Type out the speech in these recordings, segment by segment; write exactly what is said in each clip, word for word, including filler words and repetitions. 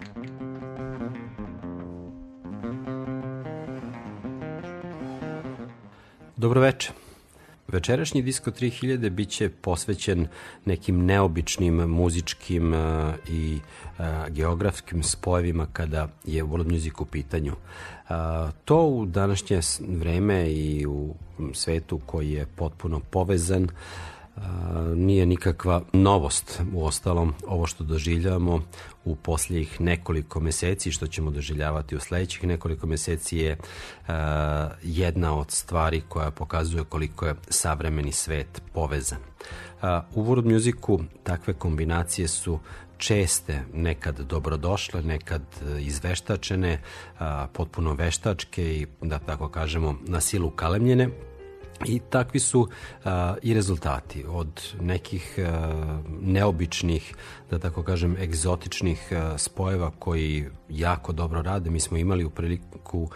Dobroveče. Večerašnji Disko tri hiljade biće posvećen nekim neobičnim muzičkim uh, i uh, geografskim spojevima kada je world music u pitanju. Uh, to u današnje vreme i u svetu koji je potpuno povezan uh, nije nikakva novost. U ostalom, ovo što doživljavamo u poslijih nekoliko meseci, što ćemo doživljavati u sledećih nekoliko meseci, je uh, jedna od stvari koja pokazuje koliko je savremeni svet povezan. Uh, u world musicu takve kombinacije su česte, nekad dobrodošle, nekad izveštačene, uh, potpuno veštačke i, da tako kažemo, na silu kalemljene. I takvi su uh, i rezultati od nekih uh, neobičnih, da tako kažem, egzotičnih uh, spojeva koji jako dobro rade. Mi smo imali u priliku uh,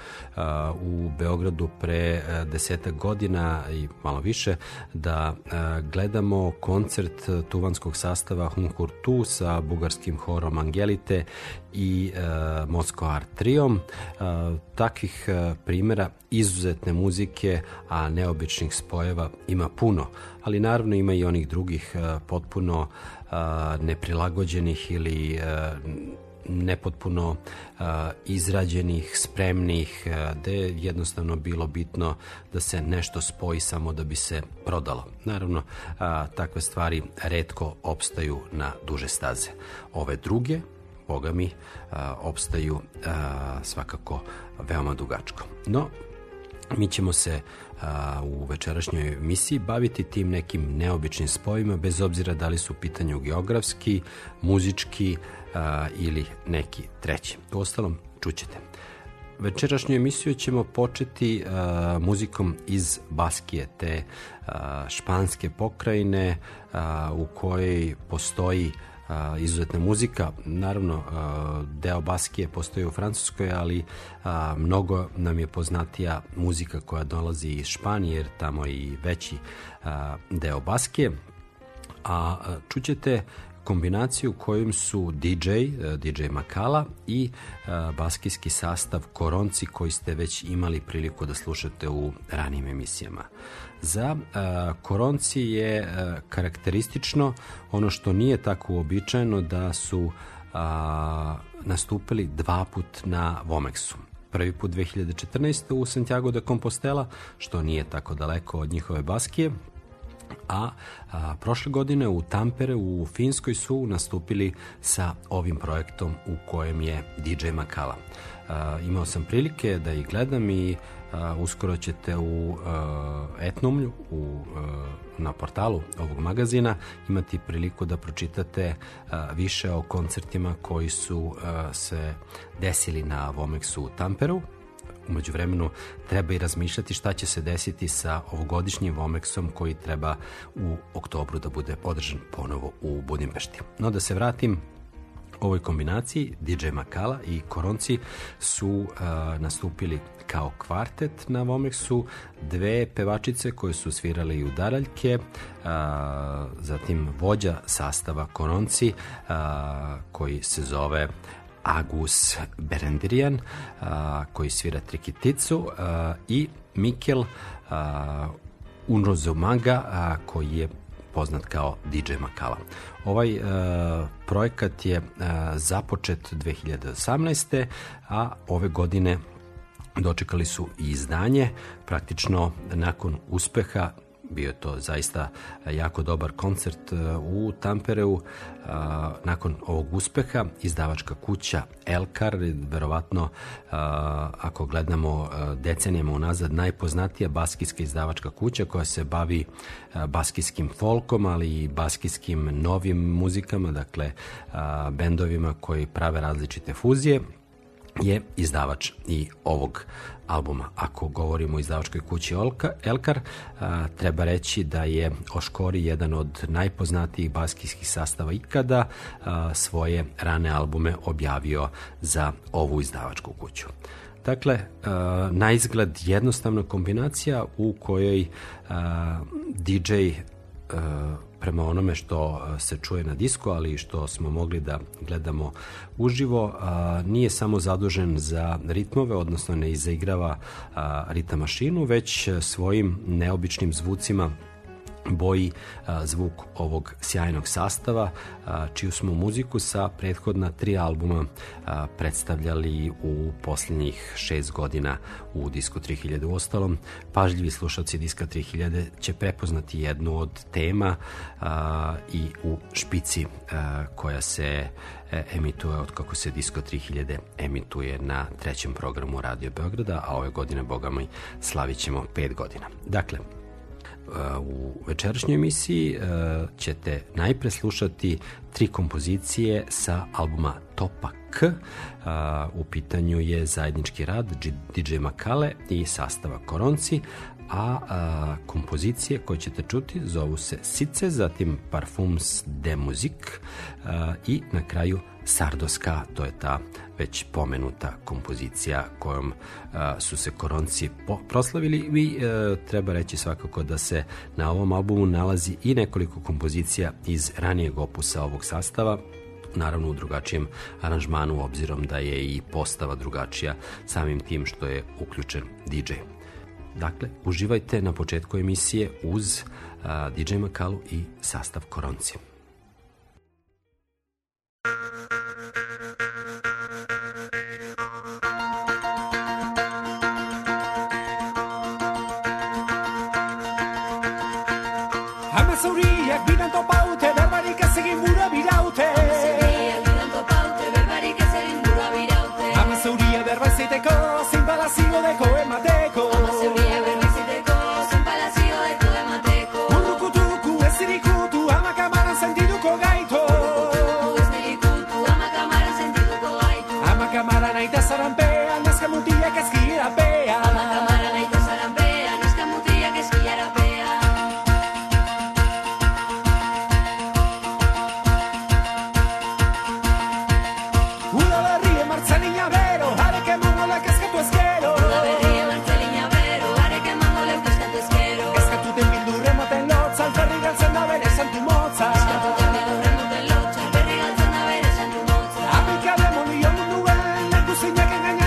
u Beogradu pre uh, desetak godina i malo više da uh, gledamo koncert tuvanskog sastava Hunhurtu sa bugarskim horom Angelite i uh, Moscow Art Triom. Uh, takvih uh, primjera izuzetne muzike, a neobičnih spojeva ima puno, ali naravno ima i onih drugih uh, potpuno uh, neprilagođenih ili uh, nepotpuno uh, izrađenih, spremnih, uh, gde je jednostavno bilo bitno da se nešto spoji samo da bi se prodalo. Naravno, uh, takve stvari retko opstaju na duže staze. Ove druge, boga mi, uh, opstaju uh, svakako veoma dugačko. No, mi ćemo se a, u večerašnjoj emisiji baviti tim nekim neobičnim spojima, bez obzira da li su u pitanju geografski, muzički a, ili neki treći. U ostalom, čućete. Večerašnju emisiju ćemo početi a, muzikom iz Baskije, te a, španske pokrajine a, u kojoj postoji Uh, izuzetna muzika. Naravno, uh, deo Baskije postoji u Francuskoj, ali uh, mnogo nam je poznatija muzika koja dolazi iz Španije, jer tamo je i veći uh, deo Baskije. A uh, čućete kombinaciju kojom su D J, D J Makala i uh, baskijski sastav Koronci, koji ste već imali priliku da slušate u ranijim emisijama. Za uh, Koronci je uh, karakteristično ono što nije tako uobičajeno, da su uh, nastupili dva put na Vomexu. Prvi put dve hiljade četrnaeste. u Santiago de Compostela, što nije tako daleko od njihove Baskije, a, a prošle godine u Tampere u Finskoj su nastupili sa ovim projektom u kojem je D J Makala. A, imao sam prilike da ih gledam i a, uskoro ćete u a, Etnomlju, u, a, na portalu ovog magazina imati priliku da pročitate a, više o koncertima koji su a, se desili na Vomexu u Tamperu. Umeđu vremenu treba i razmišljati šta će se desiti sa ovogodišnjim Vomexom koji treba u oktobru da bude održan ponovo u Budimpešti. No, da se vratim ovoj kombinaciji, D J Makala i Koronci su uh, nastupili kao kvartet na Vomexu, dve pevačice koje su svirale i udaraljke, uh, zatim vođa sastava Koronci uh, koji se zove Agus Berendirian, a, koji svira trikiticu, a, i Mikel a, Unrozumaga, a, koji je poznat kao D J Makala. Ovaj a, projekat je a, započet dve hiljade osamnaeste. a ove godine dočekali su i izdanje. Praktično nakon uspeha, bio je to zaista jako dobar koncert u Tampereu. Nakon ovog uspeha izdavačka kuća Elkar, verovatno ako gledamo decenijama unazad najpoznatija baskijska izdavačka kuća koja se bavi baskijskim folkom, ali i baskijskim novim muzikama, dakle bendovima koji prave različite fuzije, je izdavač i ovog albuma. Ako govorimo o izdavačkoj kući Elkar, a, treba reći da je Oškori jedan od najpoznatijih baskijskih sastava ikada a, svoje rane albume objavio za ovu izdavačku kuću. Dakle, a, na izgled jednostavna kombinacija u kojoj a, D J a, prema onome što se čuje na disku, ali i što smo mogli da gledamo uživo, nije samo zadužen za ritmove, odnosno ne izaigrava ritam mašinu, već svojim neobičnim zvucima boji a, zvuk ovog sjajnog sastava, a, čiju smo muziku sa prethodna tri albuma a, predstavljali u posljednjih šest godina u Disco tri hiljade. U ostalom, pažljivi slušalci Diska tri hiljade će prepoznati jednu od tema a, i u špici a, koja se e, emituje od kako se Disco tri hiljade emituje na trećem programu Radio Beograda, a ove godine, boga mi, slavit ćemo pet godina. Dakle, u večerašnjoj emisiji ćete najpre slušati tri kompozicije sa albuma Topa K. U pitanju je zajednički rad D J Makale i sastava Koronci, a, a kompozicije koje ćete čuti zovu se Sice, zatim Parfums de Musique a, i na kraju Sardoska, to je ta već pomenuta kompozicija kojom a, su se Koronci po, proslavili i a, treba reći svakako da se na ovom albumu nalazi i nekoliko kompozicija iz ranijeg opusa ovog sastava, naravno u drugačijem aranžmanu, obzirom da je i postava drugačija samim tim što je uključen D J. Dakle, uživajte na početku emisije uz a, D J Makalu i sastav Koronci. Amazauriak bidan topaute, berbarik ez egin bura biraute. Amazauriak bidan topaute, berbarik ez egin bura biraute. Amazauria berbaiziteko, zein balazio deko emateko. Amazauria berbaiziteko, zein balazio deko emateko. Urrukutuku ez dirikutu, amakamaran sentiduko gaitu. Urrukutuku ez dirikutu, amakamaran sentiduko gaitu. Amakamaran aita zaranpean, neska mutiak ezkierapean. Amakamaran aita zaranpean, neska mutiak ezkierapean. Amica de Molión, Nubel, Leku zeinak engaina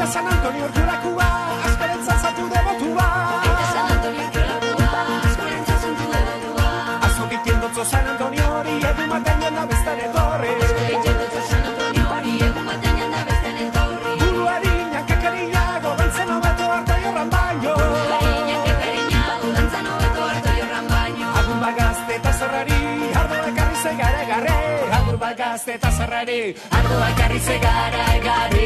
San Antonio urkulakua, askorentzat zatu debotua. Aita San Antonio urkulakua, askorentzat zatu debotua. Asko egiten dotzo San Antonio hori, egun batean janda bestan etorri. Asko egiten dotzo San Antonio hori, egun batean janda bestan etorri. Buru harinak ekariñago, dantzen hobeto harto jorran baino. Buru harinak ekariñago, dantzen hobeto harto jorran baino. Agur bat gazte eta zorrari, ardo ekarri zegara egarre. Agur bat gazte eta zorrari, ardo ekarri zegara egarre.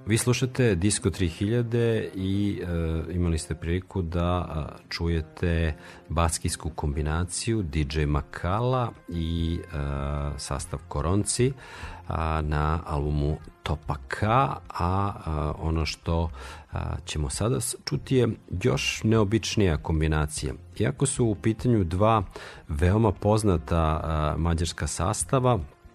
Vi slušate Disko tri hiljade i e, imali ste priliku da a, čujete baskijsku kombinaciju D J Makala i a, sastav Koronci a, na albumu Topaka, a, a ono što a, ćemo sada čuti je još neobičnija kombinacija. Iako su u pitanju dva veoma poznata a, mađarska sastava,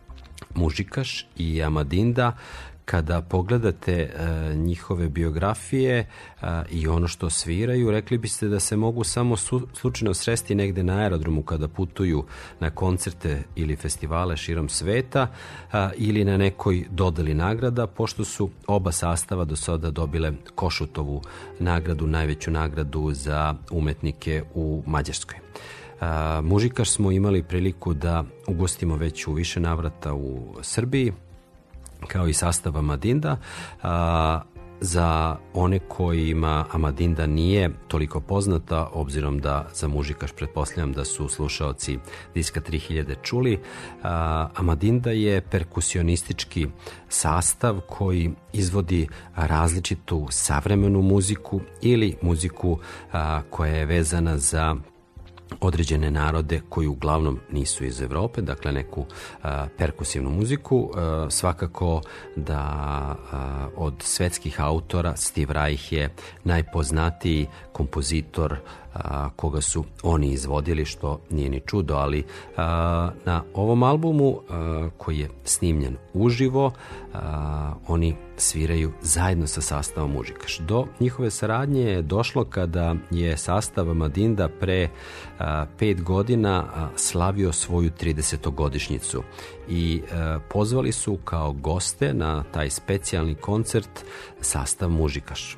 Mužikaš i Amadinda, kada pogledate e, njihove biografije e, i ono što sviraju, rekli biste da se mogu samo su, slučajno sresti negde na aerodromu kada putuju na koncerte ili festivale širom sveta e, ili na nekoj dodeli nagrada, pošto su oba sastava do sada dobile Košutovu nagradu, najveću nagradu za umetnike u Mađarskoj. Uh, Mužikaš smo imali priliku da ugostimo već u više navrata u Srbiji, kao i sastav Amadinda. A, za one kojima Amadinda nije toliko poznata, obzirom da za Mužikaš pretpostavljam da su slušaoci Diska tri hiljade čuli, a, Amadinda je perkusionistički sastav koji izvodi različitu savremenu muziku ili muziku a, koja je vezana za određene narode koji uglavnom nisu iz Evrope, dakle neku a, perkusivnu muziku. A, svakako da a, od svetskih autora Steve Reich je najpoznatiji kompozitor a, koga su oni izvodili, što nije ni čudo, ali a, na ovom albumu a, koji je snimljen uživo, a, oni sviraju zajedno sa sastavom Mužikaš. Do njihove saradnje je došlo kada je sastav Amadinda pre a, pet godina a, slavio svoju tridesetogodišnjicu i a, pozvali su kao goste na taj specijalni koncert sastav Mužikaš.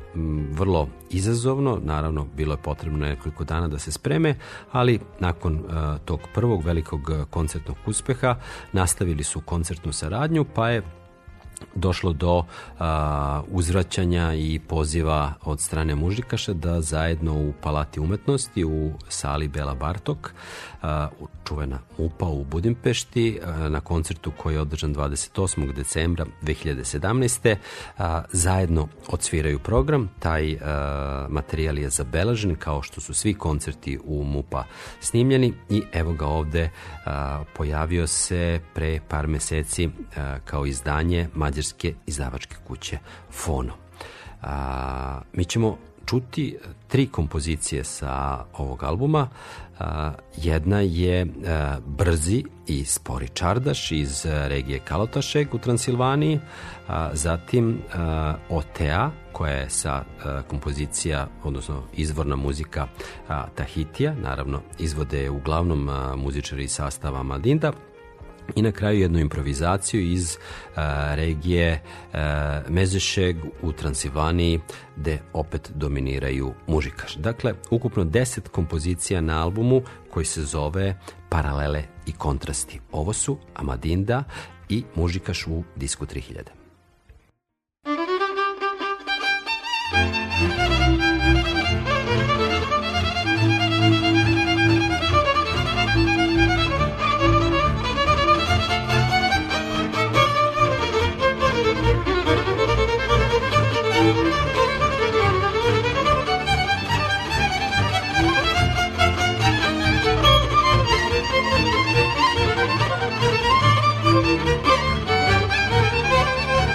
Vrlo izazovno, naravno bilo je potrebno nekoliko dana da se spreme, ali nakon uh, tog prvog velikog koncertnog uspeha nastavili su koncertnu saradnju, pa je došlo do a, uzvraćanja i poziva od strane Mužikaša da zajedno u Palati umetnosti u sali Bela Bartok, a, čuvena MUPA u Budimpešti, a, na koncertu koji je održan dvadeset osmog decembra dve hiljade sedamnaeste. A, zajedno odsviraju program. Taj a, materijal je zabeležen kao što su svi koncerti u MUPA snimljeni i evo ga ovde, a, pojavio se pre par meseci a, kao izdanje mađarske izdavačke kuće Fono. A, mi ćemo čuti tri kompozicije sa ovog albuma. A, jedna je a, Brzi i spori čardaš iz regije Kalotašeg u Transilvaniji, a, zatim a, Otea, koja je sa a, kompozicija, odnosno izvorna muzika a, Tahitija, naravno izvode uglavnom a, muzičari iz sastava Amadinda, i na kraju jednu improvizaciju iz uh, regije uh, Mezešeg u Transilvaniji, gde opet dominiraju Mužikaš. Dakle, ukupno deset kompozicija na albumu koji se zove Paralele i kontrasti. Ovo su Amadinda i Mužikaš u Disku tri hiljade. Thank you.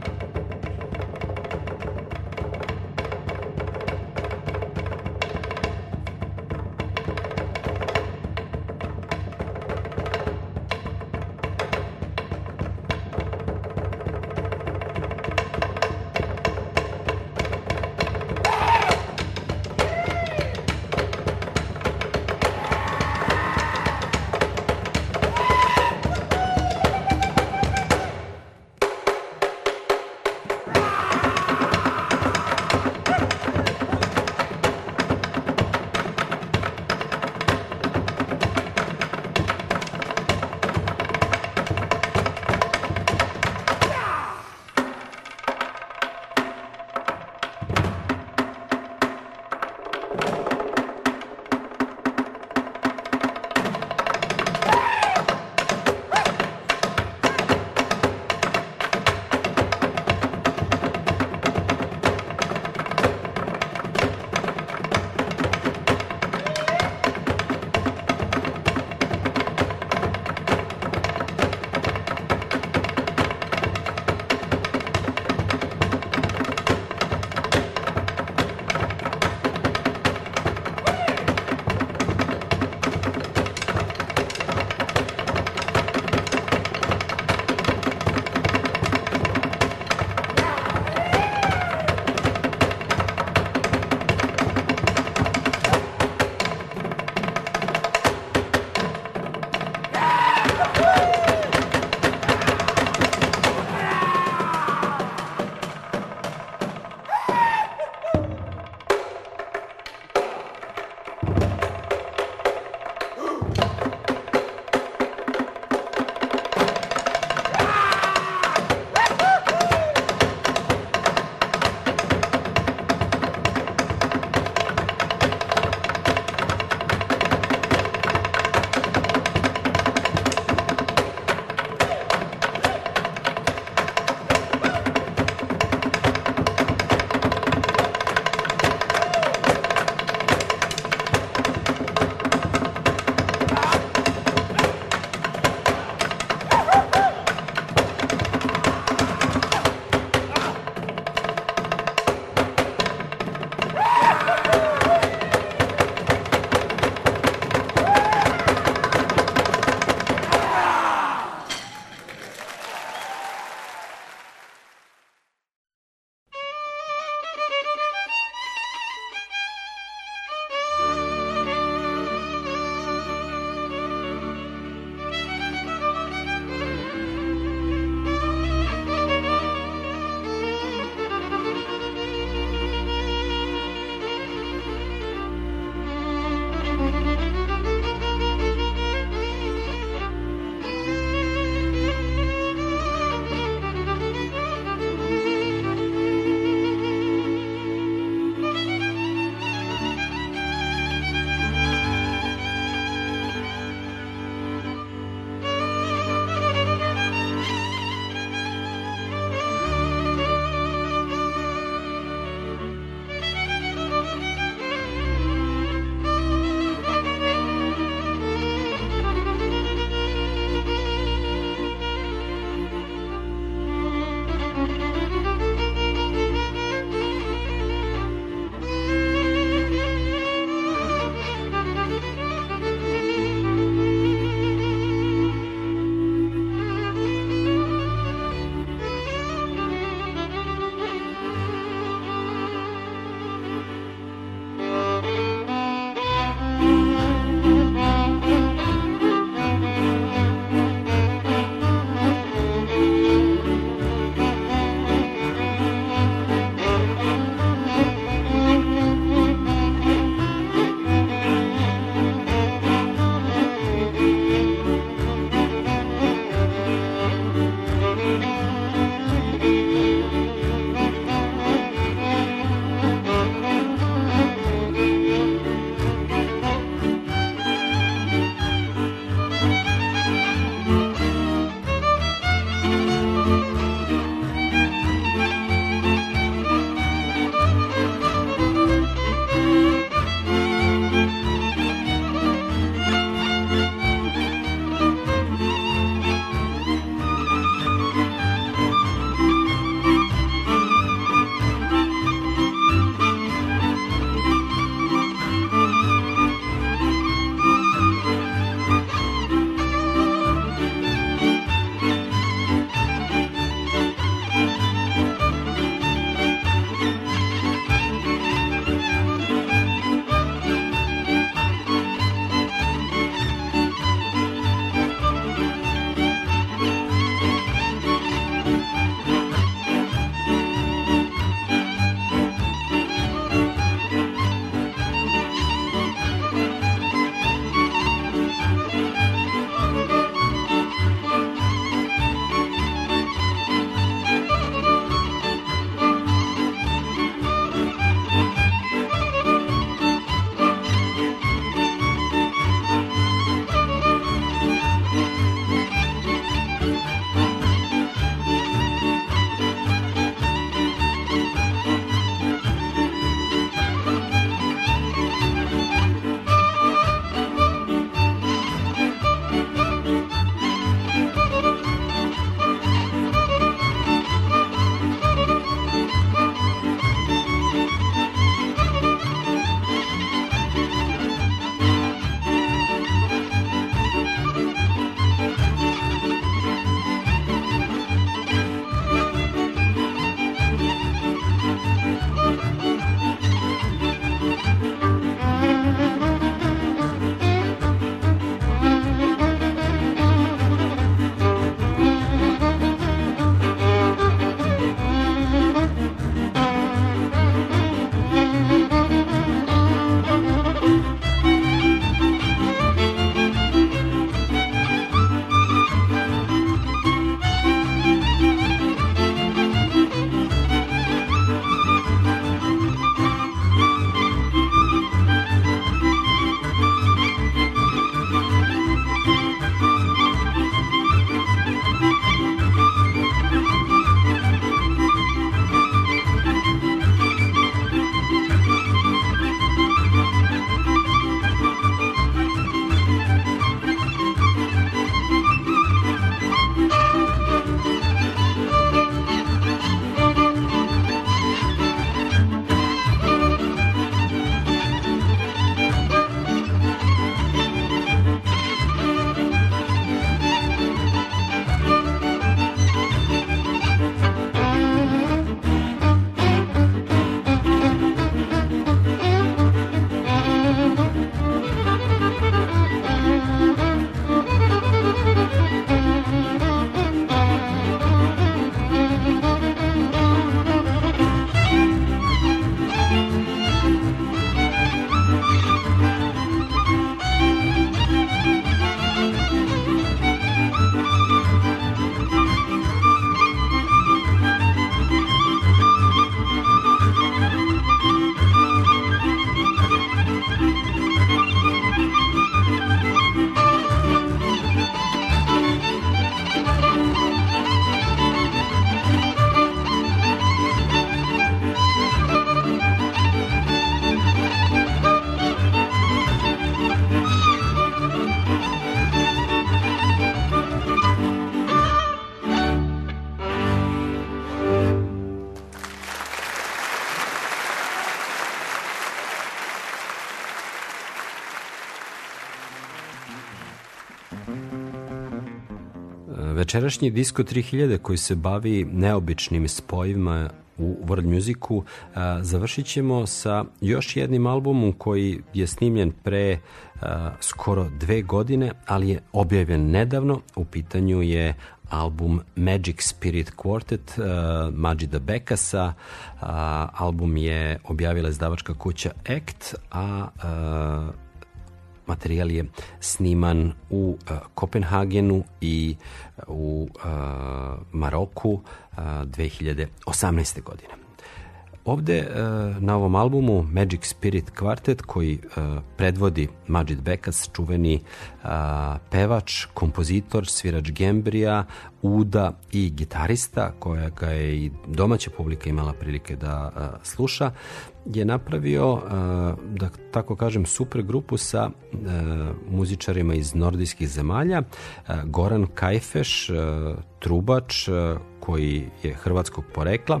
večerašnji Disko tri hiljade koji se bavi neobičnim spojima u world musicu, a, završit ćemo sa još jednim albumom koji je snimljen pre a, skoro dve godine, ali je objavljen nedavno. U pitanju je album Magic Spirit Quartet uh, Majida Bekasa. Uh, album je objavila izdavačka kuća Act, a uh, materijal je sniman u uh, Kopenhagenu i u uh, Maroku uh, dve hiljade osamnaeste. godine. Ovde uh, na ovom albumu Magic Spirit Quartet koji uh, predvodi Majid Bekas, čuveni uh, pevač, kompozitor, svirač gembrija, uda i gitarista, koja ga je i domaća publika imala prilike da uh, sluša, je napravio, uh, da tako kažem, super grupu sa uh, muzičarima iz nordijskih zemalja. Uh, Goran Kajfeš, uh, trubač, uh, koji je hrvatskog porekla,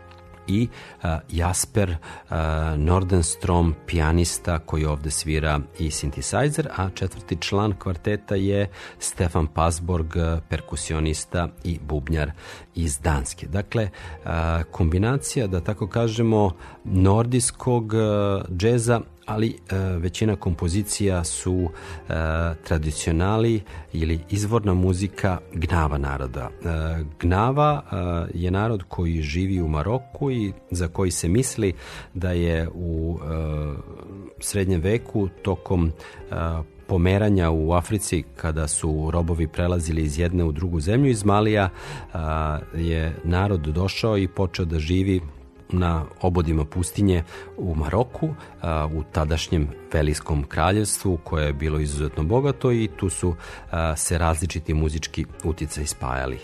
i uh, Jasper uh, Nordenstrom, pijanista koji ovde svira i synthesizer, a četvrti član kvarteta je Stefan Pasborg, perkusionista i bubnjar iz Danske. Dakle, uh, kombinacija, da tako kažemo, nordijskog uh, džeza, ali e, većina kompozicija su e, tradicionali ili izvorna muzika Gnava naroda. E, Gnava e, je narod koji živi u Maroku i za koji se misli da je u e, srednjem veku tokom e, pomeranja u Africi, kada su robovi prelazili iz jedne u drugu zemlju, iz Malija e, je narod došao i počeo da živi na obodima pustinje u Maroku, u tadašnjem Velijskom kraljevstvu, koje je bilo izuzetno bogato, i tu su se različiti muzički uticaji spajali.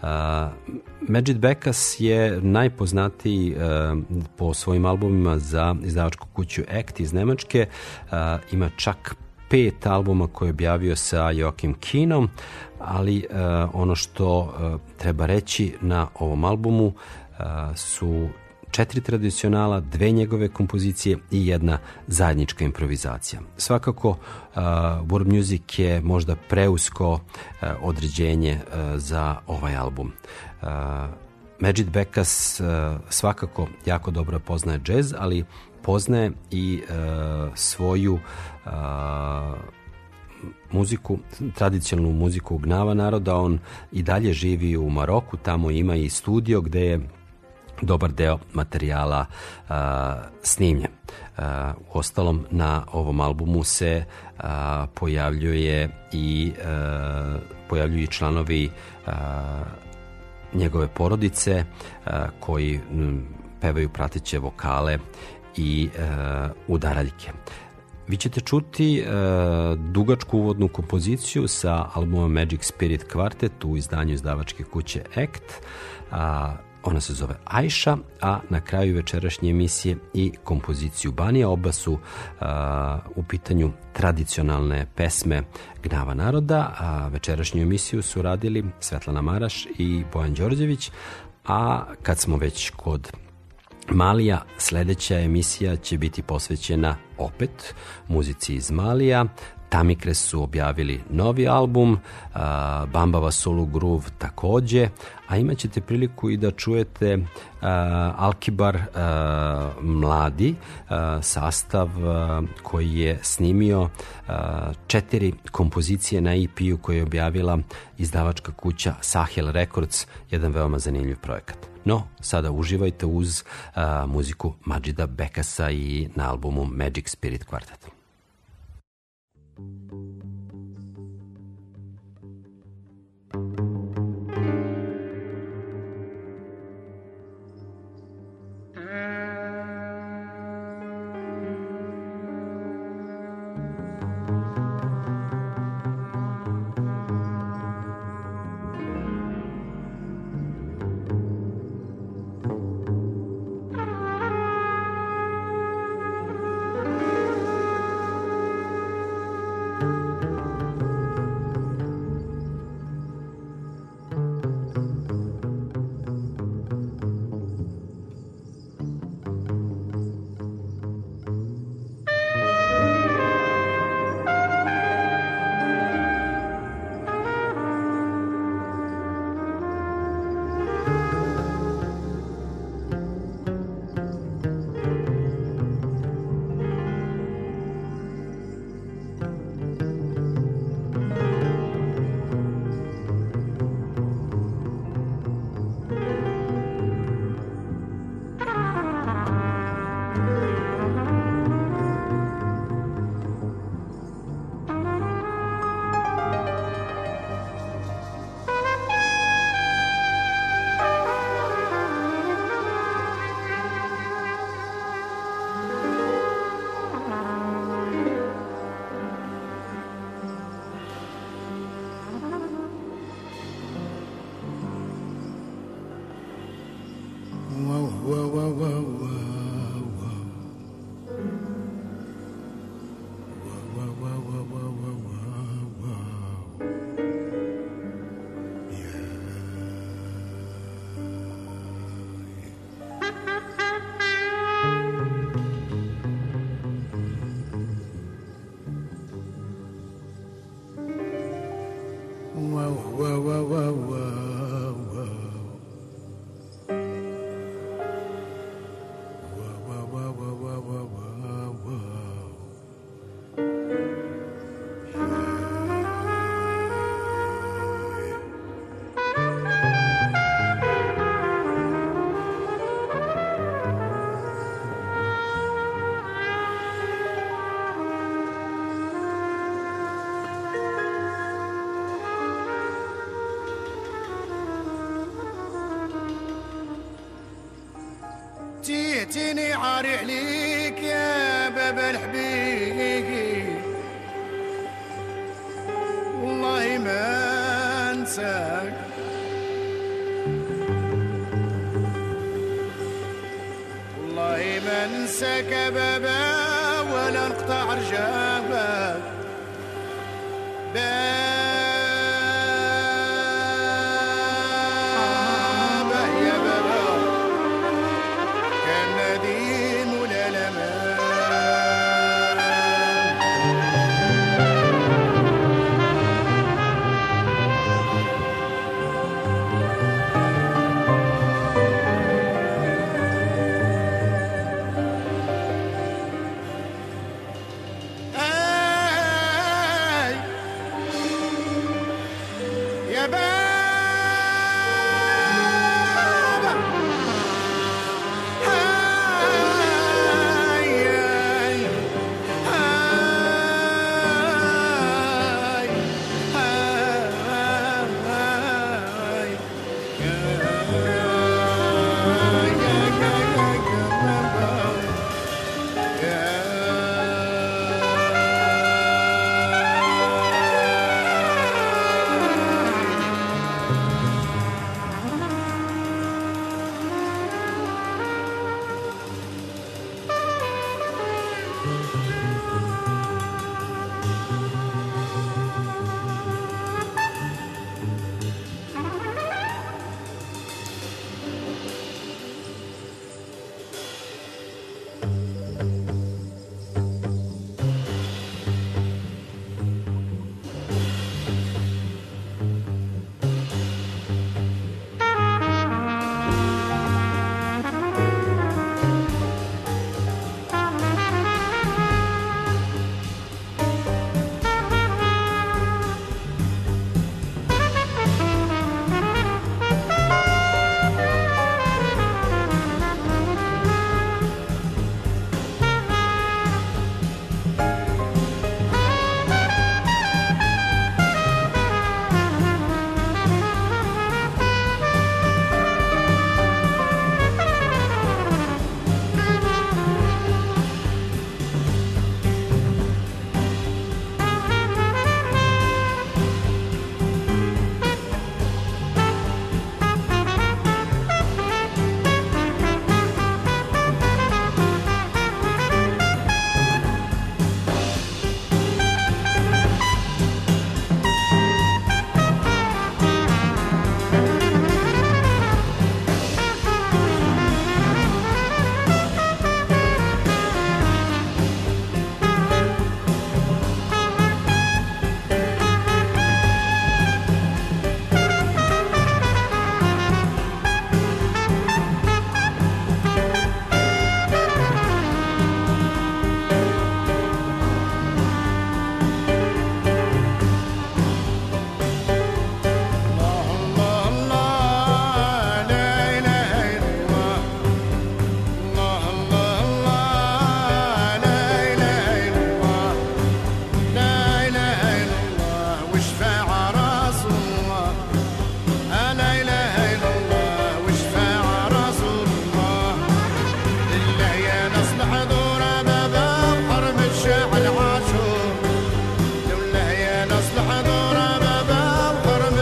Majid Bekas je najpoznatiji po svojim albumima za izdavačku kuću Act iz Nemačke. Ima čak pet albuma koje je objavio sa Joakim Kinom, ali ono što treba reći na ovom albumu su četiri tradicionala, dve njegove kompozicije i jedna zajednička improvizacija. Svakako, uh, world music je možda preusko uh, određenje uh, za ovaj album. Uh, Majid Bekas uh, svakako jako dobro poznaje džez, ali poznaje i uh, svoju uh, muziku, tradicionalnu muziku Gnava naroda. On i dalje živi u Maroku, tamo ima i studio gde je dobar deo materijala uh, snimljen. Uh, u ostalom, na ovom albumu se uh, pojavljuje i uh, pojavljuju i članovi uh, njegove porodice uh, koji m, pevaju prateće vokale i uh, udaraljke. Vi ćete čuti uh, dugačku uvodnu kompoziciju sa albuma Magic Spirit Quartet u izdanju izdavačke kuće Act. Uh, Ona se zove Ajša, a na kraju večerašnje emisije i kompoziciju Banija. Oba su uh, u pitanju tradicionalne pesme Gnava naroda, a večerašnju emisiju su radili Svetlana Maraš i Bojan Đorđević, a kad smo već kod Malija, sledeća emisija će biti posvećena opet muzici iz Malija. Tamikres su objavili novi album, uh, Bambava Sulu Groove takođe, a imat ćete priliku i da čujete uh, Alkibar uh, mladi uh, sastav uh, koji je snimio uh, četiri kompozicije na E P-u koje je objavila izdavačka kuća Sahel Records, jedan veoma zanimljiv projekat. No, sada uživajte uz uh, muziku Majida Bekasa i na albumu Magic Spirit Quartet. Thank you. جيتيني عاري عليك يا باب الحبيب والله ما انساك والله ما انساك يا بابا ولا نقطع رجابك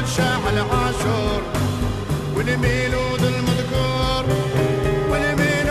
والميلود المذكور والميلود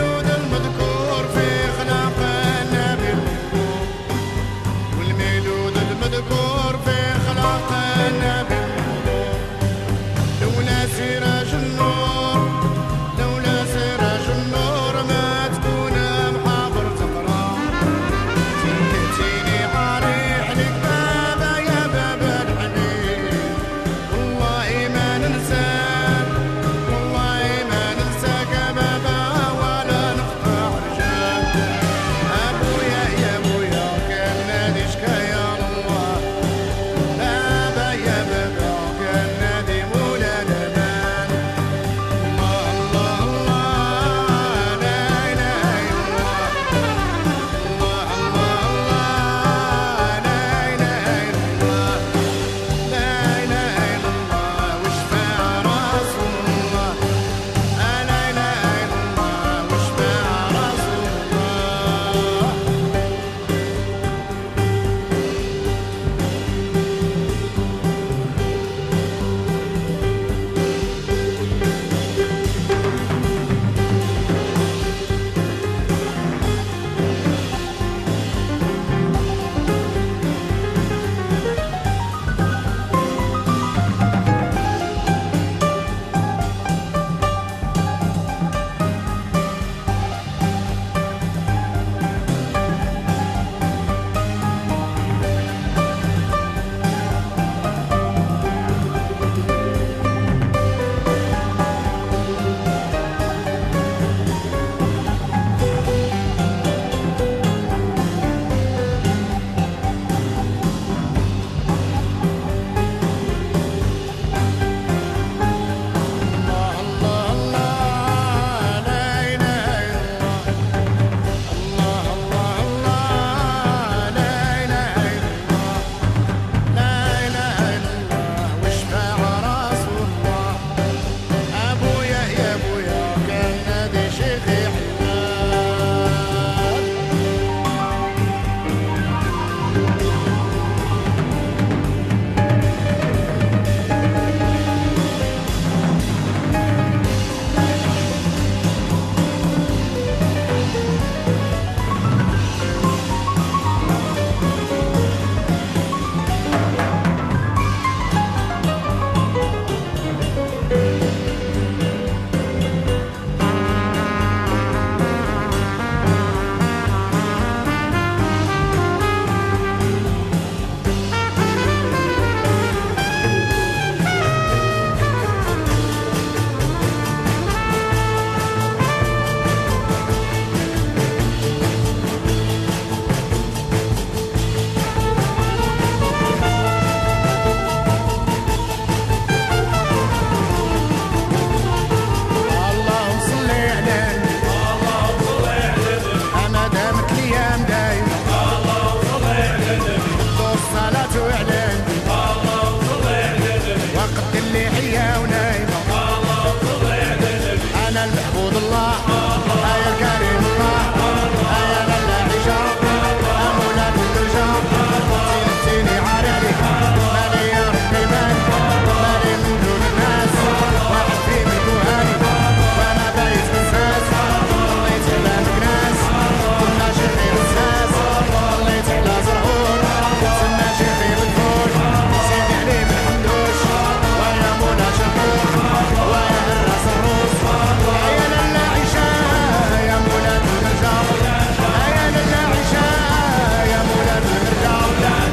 أنا المحبوب الله يا الكريم الله يا لالا عيشة أمولاد الرجال تيني عاري عليك مالي يا ربي مالي مالي من دون الناس واحد في ملكو هاني وانا بايت بزاز ضليت على مكناس كنا شيخي بزاز ضليت على زرعون سنا شيخي بالفول سيدي عليه بالحمدوش ويا مولا شكور ويا الراس الروس يا لالا عيشة يا مولاد المرجال يا لالا عيشة يا مولاد المرجال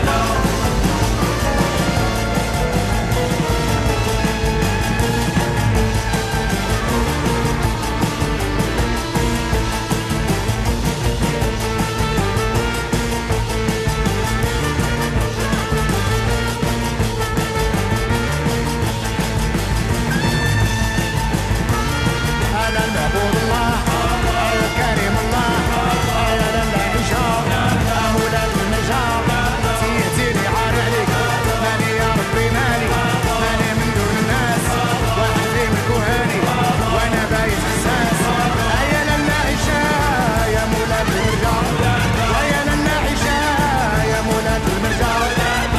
أنا المعبود الله يا الكريم الله يا لالا عيشة أولاد المجال سيتيني عاري عليك مالي يا ربي مالي مالي من دون الناس واحد في ملكو هاني وأنا بايت حساس يا لالا عيشة يا مولاد المرجال يا لالا عيشة يا مولاد المرجال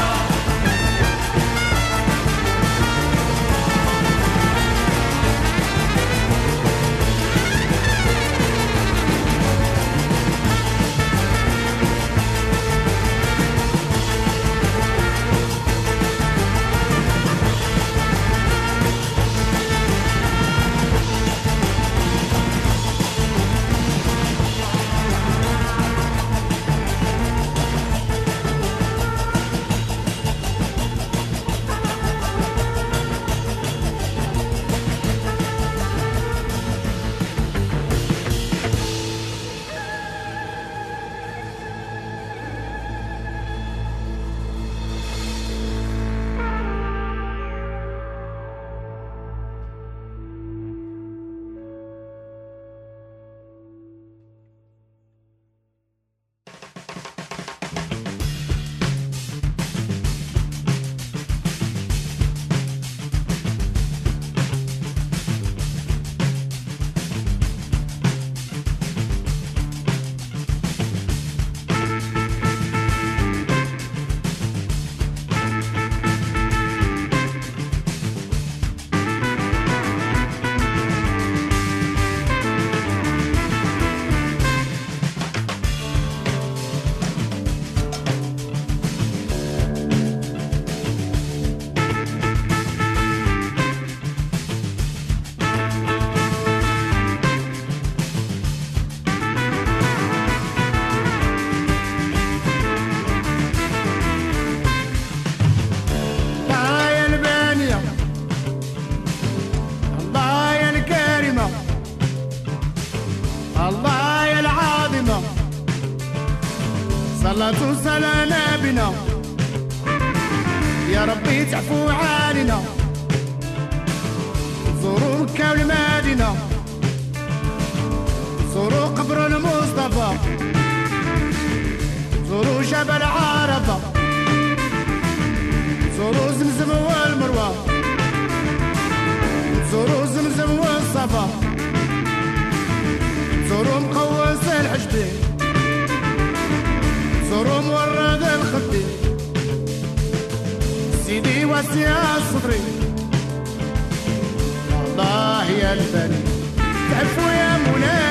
الله يا البانية الله يا الكريمة الله يا العظيمة صلاة وسلام نبينا يا ربي تعفو علينا زوروا مكة والمدينة زوروا قبر المصطفى زوروا جبل عرفة زوروا زمزم والمروة زوروا زمزم والصفا زوروا مقوس الحجبي زوروا مورد الخدي سيدي واسع صدري الله يا البني تعفو يا مولاي